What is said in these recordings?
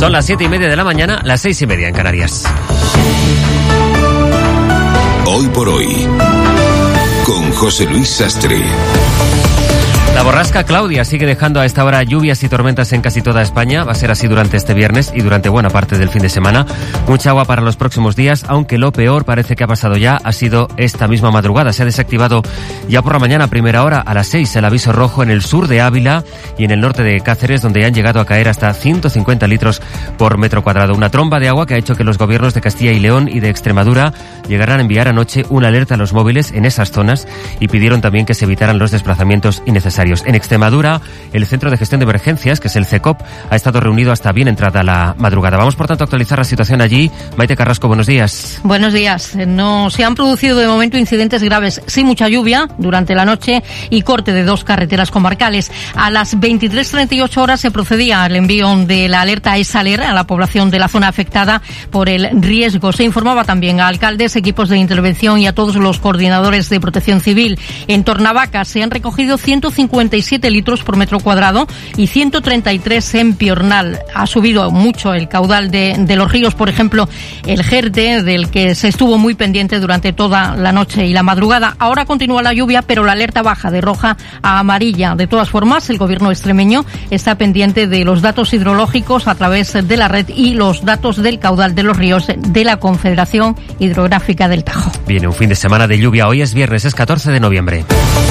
Son las 7:30 de la mañana, las 6:30 en Canarias. Hoy por hoy, con José Luis Sastre. La borrasca Claudia sigue dejando a esta hora lluvias y tormentas en casi toda España. Va a ser así durante este viernes y durante buena parte del fin de semana. Mucha agua para los próximos días, aunque lo peor parece que ha pasado ya. Ha sido esta misma madrugada. Se ha desactivado ya por la mañana, a primera hora, a las 6, el aviso rojo en el sur de Ávila y en el norte de Cáceres, donde han llegado a caer hasta 150 litros por metro cuadrado. Una tromba de agua que ha hecho que los gobiernos de Castilla y León y de Extremadura llegaran a enviar anoche una alerta a los móviles en esas zonas y pidieron también que se evitaran los desplazamientos innecesarios. En Extremadura, el Centro de Gestión de Emergencias, que es el CECOP, ha estado reunido hasta bien entrada la madrugada. Vamos, por tanto, a actualizar la situación allí. Maite Carrasco, buenos días. Buenos días. No se han producido de momento incidentes graves, sí mucha lluvia durante la noche y corte de 2 carreteras comarcales. A las 23:38 horas se procedía al envío de la alerta ESALER a la población de la zona afectada por el riesgo. Se informaba también a alcaldes, equipos de intervención y a todos los coordinadores de protección civil. En Tornavaca se han recogido 157 litros por metro cuadrado y 133 en Piornal. Ha subido mucho el caudal de los ríos, por ejemplo, el Jerte, del que se estuvo muy pendiente durante toda la noche y la madrugada. Ahora continúa la lluvia, pero la alerta baja de roja a amarilla. De todas formas, el gobierno extremeño está pendiente de los datos hidrológicos a través de la red y los datos del caudal de los ríos de la Confederación Hidrográfica del Tajo. Viene un fin de semana de lluvia. Hoy es viernes, es 14 de noviembre.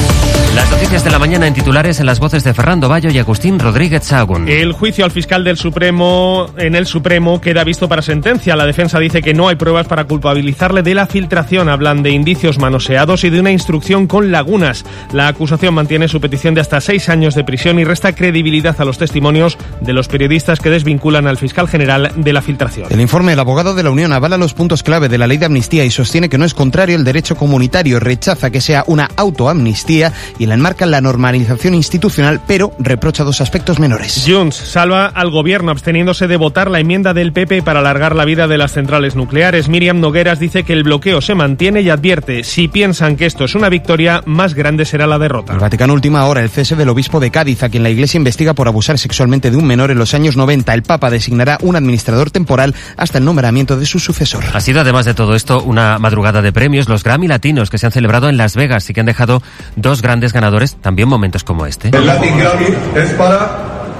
Las noticias de la mañana en titulares en las voces de Fernando Bayo y Agustín Rodríguez Sahagún. El juicio al fiscal del Supremo en el Supremo queda visto para sentencia. La defensa dice que no hay pruebas para culpabilizarle de la filtración. Hablan de indicios manoseados y de una instrucción con lagunas. La acusación mantiene su petición de hasta 6 años de prisión y resta credibilidad a los testimonios de los periodistas que desvinculan al fiscal general de la filtración. El informe del abogado de la Unión avala los puntos clave de la ley de amnistía y sostiene que no es contrario al derecho comunitario. Rechaza que sea una autoamnistía y la enmarca en la normalización institucional, pero reprocha 2 aspectos menores. Junts salva al gobierno absteniéndose de votar la enmienda del PP para alargar la vida de las centrales nucleares. Miriam Nogueras dice que el bloqueo se mantiene y advierte: si piensan que esto es una victoria, más grande será la derrota. El Vaticano ultima ahora el cese del obispo de Cádiz, a quien la Iglesia investiga por abusar sexualmente de un menor en los años 90. El Papa designará un administrador temporal hasta el nombramiento de su sucesor. Ha sido, además de todo esto, una madrugada de premios, los Grammy Latinos, que se han celebrado en Las Vegas y que han dejado 2 grandes ganadores, también momentos como este. El Latin Grammy es para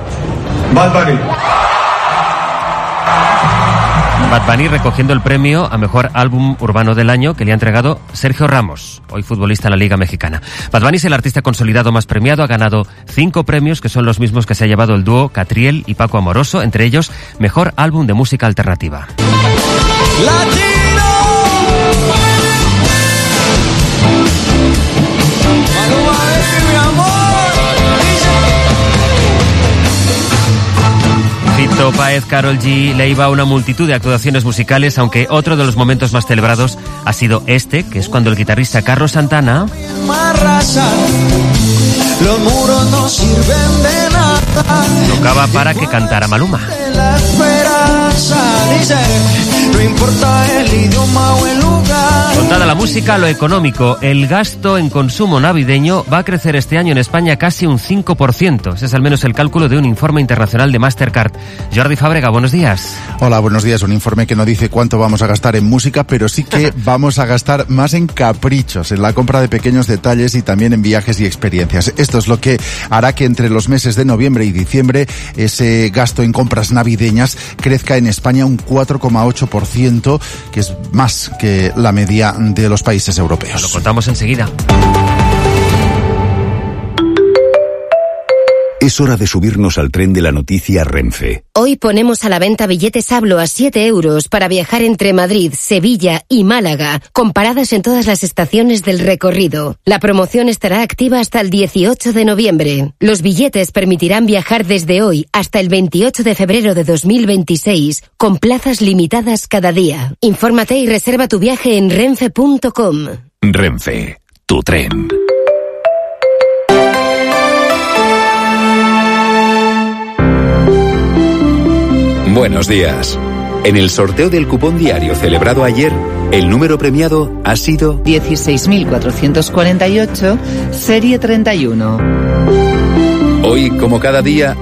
Bad Bunny. Bad Bunny recogiendo el premio a Mejor Álbum Urbano del Año que le ha entregado Sergio Ramos, hoy futbolista en la Liga Mexicana. Bad Bunny es el artista consolidado más premiado, ha ganado 5 premios que son los mismos que se ha llevado el dúo Catriel y Paco Amoroso, entre ellos Mejor Álbum de Música Alternativa. Fito Páez, Karol G, Leiva, una multitud de actuaciones musicales, aunque otro de los momentos más celebrados ha sido este, que es cuando el guitarrista Carlos Santana tocaba para que cantara Maluma. Contada la música, lo económico, el gasto en consumo navideño va a crecer este año en España casi un 5%. Ese es al menos el cálculo de un informe internacional de Mastercard. Jordi Fábrega, buenos días. Hola, buenos días. Un informe que no dice cuánto vamos a gastar en música, pero sí que vamos a gastar más en caprichos, en la compra de pequeños detalles y también en viajes y experiencias. Esto es lo que hará que entre los meses de noviembre y diciembre ese gasto en compras navideñas crezca en España un 4,8%, que es más que la media de los países europeos. Lo contamos enseguida. Es hora de subirnos al tren de la noticia Renfe. Hoy ponemos a la venta billetes Hablo a 7 euros para viajar entre Madrid, Sevilla y Málaga, con paradas en todas las estaciones del recorrido. La promoción estará activa hasta el 18 de noviembre. Los billetes permitirán viajar desde hoy hasta el 28 de febrero de 2026, con plazas limitadas cada día. Infórmate y reserva tu viaje en renfe.com. Renfe, tu tren. Buenos días. En el sorteo del cupón diario celebrado ayer, el número premiado ha sido 16.448, serie 31. Hoy, como cada día,